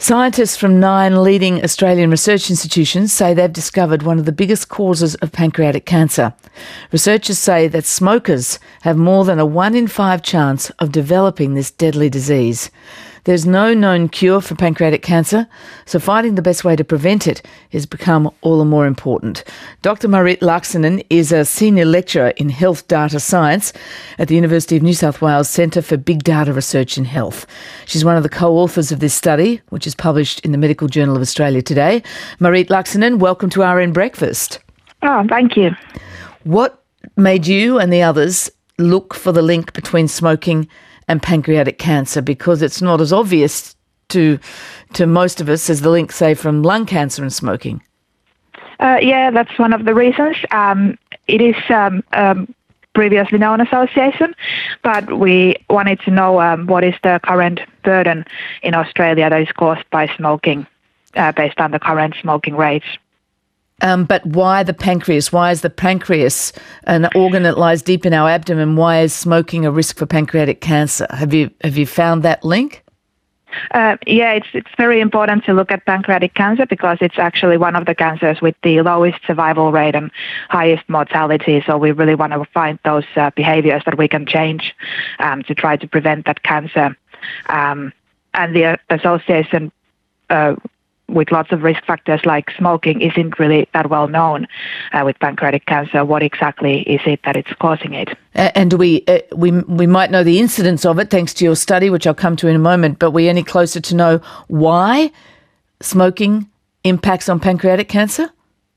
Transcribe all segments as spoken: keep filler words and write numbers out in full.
Scientists from nine leading Australian research institutions say they've discovered one of the biggest causes of pancreatic cancer. Researchers say that smokers have more than a one in five chance of developing this deadly disease. There's no known cure for pancreatic cancer, so finding the best way to prevent it has become all the more important. Doctor Marit Laaksonen is a senior lecturer in health data science at the University of New South Wales Centre for Big Data Research in Health. She's one of the co-authors of this study, which is published in the Medical Journal of Australia today. Marit Laaksonen, welcome to R N Breakfast. Oh, thank you. What made you and the others look for the link between smoking and pancreatic cancer, because it's not as obvious to to most of us as the link, say, from lung cancer and smoking? Uh, yeah, that's one of the reasons. Um, it is um, um, previously known association, but we wanted to know um, what is the current burden in Australia that is caused by smoking uh, based on the current smoking rates. Um, but why the pancreas? Why is the pancreas an organ that lies deep in our abdomen? Why is smoking a risk for pancreatic cancer? Have you have you found that link? Uh, yeah, it's it's very important to look at pancreatic cancer because it's actually one of the cancers with the lowest survival rate and highest mortality. So we really want to find those uh, behaviors that we can change um, to try to prevent that cancer. Um, and the association uh, with lots of risk factors like smoking isn't really that well known uh, with pancreatic cancer. What exactly is it that it's causing it? Uh, and do we uh, we we might know the incidence of it thanks to your study, which I'll come to in a moment, but we're any closer to know why smoking impacts on pancreatic cancer?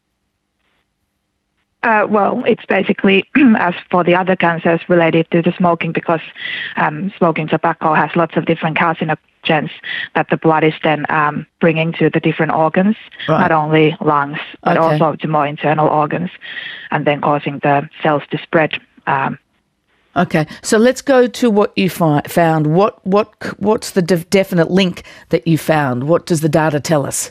Uh, well, it's basically as for the other cancers related to the smoking, because um, smoking tobacco has lots of different carcinogens that the blood is then um, bringing to the different organs, right. Not only lungs, but okay. also to more internal organs, and then causing the cells to spread. Um, okay, so let's go to what you fi- found. What what what's the de- definite link that you found? What does the data tell us?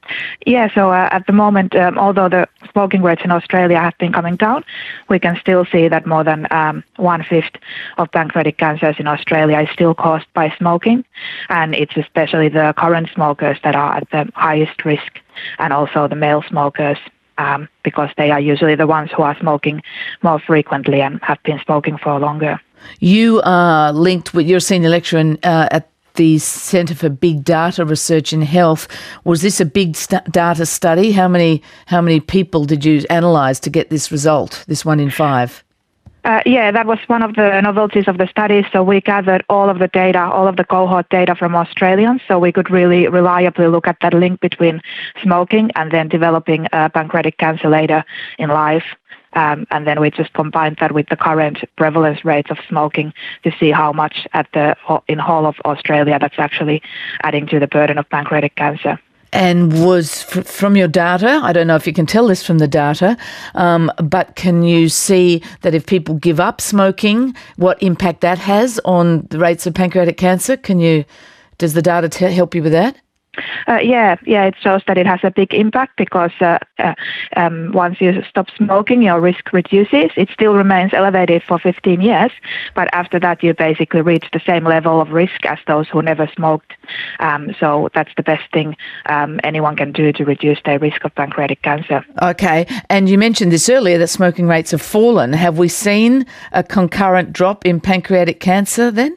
Yeah, so uh, at the moment, um, although the smoking rates in Australia have been coming down, we can still see that more than um, one-fifth of pancreatic cancers in Australia is still caused by smoking, and it's especially the current smokers that are at the highest risk, and also the male smokers, um, because they are usually the ones who are smoking more frequently and have been smoking for longer. You are linked with, you're a senior lecturer in, uh, at the Centre for Big Data Research in Health. Was this a big st- data study? How many how many people did you analyse to get this result, this one in five? Uh, yeah, that was one of the novelties of the study. So we gathered all of the data, all of the cohort data from Australians, so we could really reliably look at that link between smoking and then developing uh, pancreatic cancer later in life. Um, and then we just combined that with the current prevalence rates of smoking to see how much at the in whole of Australia that's actually adding to the burden of pancreatic cancer. And was f- from your data, I don't know if you can tell this from the data, um, but can you see that if people give up smoking, what impact that has on the rates of pancreatic cancer? Can you? Does the data t- help you with that? Uh, yeah, yeah, it shows that it has a big impact because uh, uh, um, once you stop smoking, your risk reduces. It still remains elevated for fifteen years, but after that, you basically reach the same level of risk as those who never smoked. Um, so that's the best thing um, anyone can do to reduce their risk of pancreatic cancer. Okay, and you mentioned this earlier that smoking rates have fallen. Have we seen a concurrent drop in pancreatic cancer then?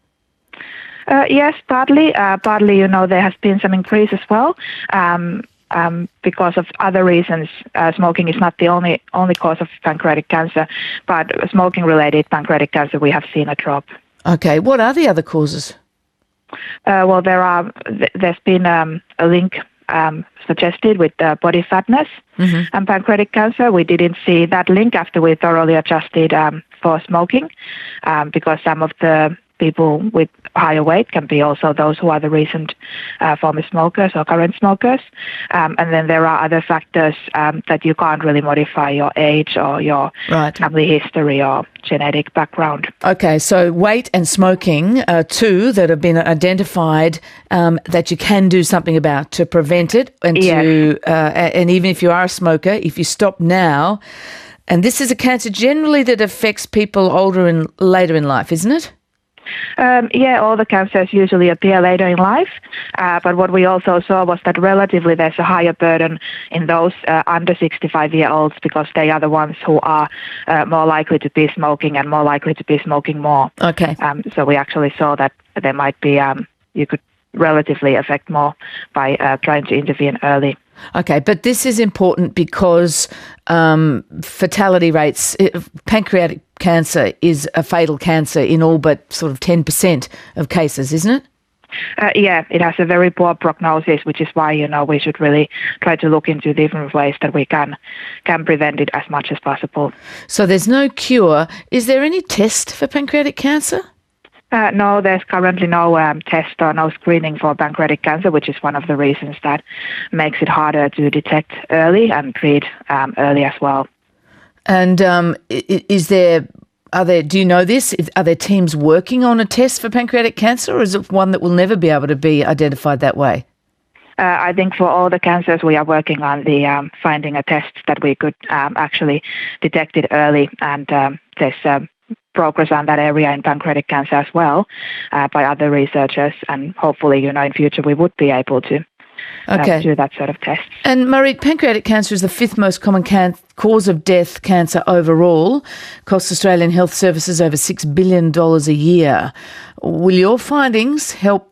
Uh, yes, partly. Uh, partly, you know, there has been some increase as well um, um, because of other reasons. Uh, smoking is not the only only cause of pancreatic cancer, but smoking-related pancreatic cancer, we have seen a drop. Okay, what are the other causes? Uh, well, there are. Th- there's been um, a link um, suggested with uh, body fatness mm-hmm. and pancreatic cancer. We didn't see that link after we thoroughly adjusted um, for smoking, um, because some of the people with higher weight can be also those who are the recent uh, former smokers or current smokers. Um, and then there are other factors um, that you can't really modify, your age or your right. family history or genetic background. Okay, so weight and smoking are two that have been identified um, that you can do something about to prevent it. And, yes. to, uh, and even if you are a smoker, if you stop now, and this is a cancer generally that affects people older and later in life, isn't it? Um, yeah, all the cancers usually appear later in life, uh, but what we also saw was that relatively there's a higher burden in those uh, under sixty-five-year-olds because they are the ones who are uh, more likely to be smoking and more likely to be smoking more. Okay. Um, so we actually saw that there might be, um, you could relatively affect more by uh, trying to intervene early. Okay, but this is important because um, fatality rates, pancreatic cancer is a fatal cancer in all but sort of ten percent of cases, isn't it? Uh, yeah, it has a very poor prognosis, which is why, you know, we should really try to look into different ways that we can can prevent it as much as possible. So there's no cure. Is there any test for pancreatic cancer? Uh, no, there's currently no um, test or no screening for pancreatic cancer, which is one of the reasons that makes it harder to detect early and treat um, early as well. And um, is there, are there, do you know this? Are there teams working on a test for pancreatic cancer, or is it one that will never be able to be identified that way? Uh, I think for all the cancers we are working on the um, finding a test that we could um, actually detect it early, and um, there's um, progress on that area in pancreatic cancer as well uh, by other researchers, and hopefully, you know, in future we would be able to uh, okay. do that sort of test. And Marit, pancreatic cancer is the fifth most common can- cause of death cancer overall, costs Australian health services over six billion dollars a year. Will your findings help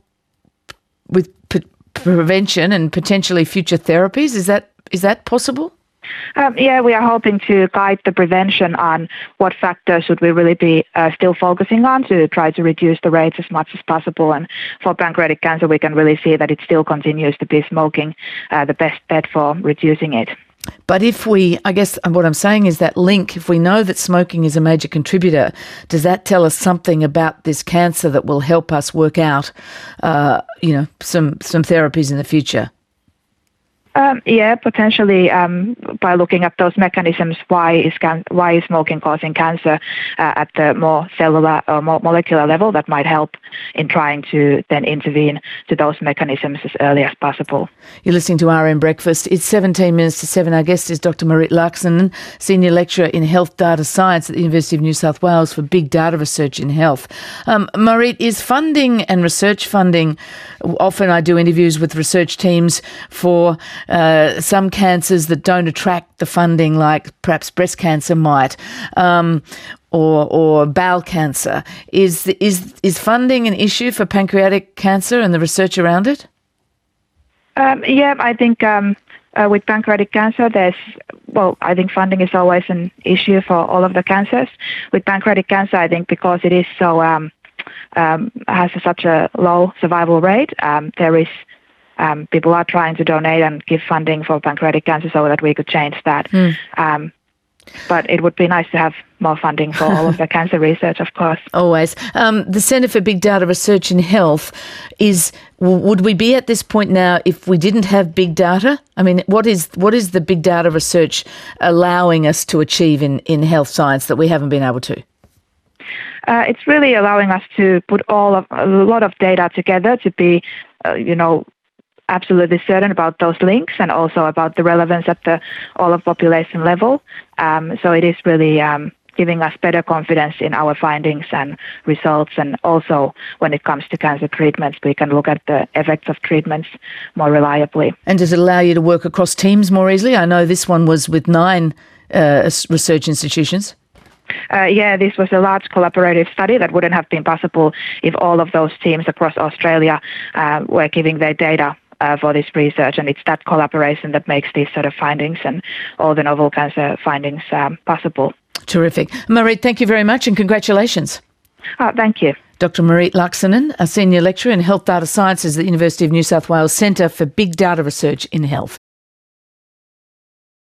with p- prevention and potentially future therapies? Is that is that possible? Um, yeah, we are hoping to guide the prevention on what factors should we really be uh, still focusing on to try to reduce the rates as much as possible. And for pancreatic cancer, we can really see that it still continues to be smoking uh, the best bet for reducing it. But if we, I guess what I'm saying is that link, if we know that smoking is a major contributor, does that tell us something about this cancer that will help us work out, uh, you know, some, some therapies in the future? Um, yeah, potentially um, by looking at those mechanisms, why is can- why is smoking causing cancer uh, at the more cellular or more molecular level, that might help in trying to then intervene to those mechanisms as early as possible. You're listening to R M Breakfast. It's seventeen minutes to seven. Our guest is Doctor Marit Laaksonen, Senior Lecturer in Health Data Science at the University of New South Wales for Big Data Research in Health. Um, Marit, is funding and research funding, often I do interviews with research teams for Uh, some cancers that don't attract the funding, like perhaps breast cancer might, um, or or bowel cancer. Is is is funding an issue for pancreatic cancer and the research around it? Um, yeah, I think um, uh, with pancreatic cancer, there's well, I think funding is always an issue for all of the cancers. With pancreatic cancer, I think because it is so um, um, has such a low survival rate, um, there is. Um, people are trying to donate and give funding for pancreatic cancer so that we could change that. Mm. Um, but it would be nice to have more funding for all of the cancer research, of course. Always. Um, the Centre for Big Data Research in Health is. Would we be at this point now if we didn't have big data? I mean, what is what is the big data research allowing us to achieve in, in health science that we haven't been able to? Uh, it's really allowing us to put all of a lot of data together to be, uh, you know, absolutely certain about those links and also about the relevance at the all of population level. Um, so it is really um, giving us better confidence in our findings and results. And also when it comes to cancer treatments, we can look at the effects of treatments more reliably. And does it allow you to work across teams more easily? I know this one was with nine uh, research institutions. Uh, yeah, this was a large collaborative study that wouldn't have been possible if all of those teams across Australia uh, were giving their data Uh, for this research, and it's that collaboration that makes these sort of findings and all the novel cancer findings um, possible. Terrific. Marit, thank you very much and congratulations. Oh, thank you. Doctor Marit Laaksonen, a Senior Lecturer in Health Data Sciences at the University of New South Wales Centre for Big Data Research in Health.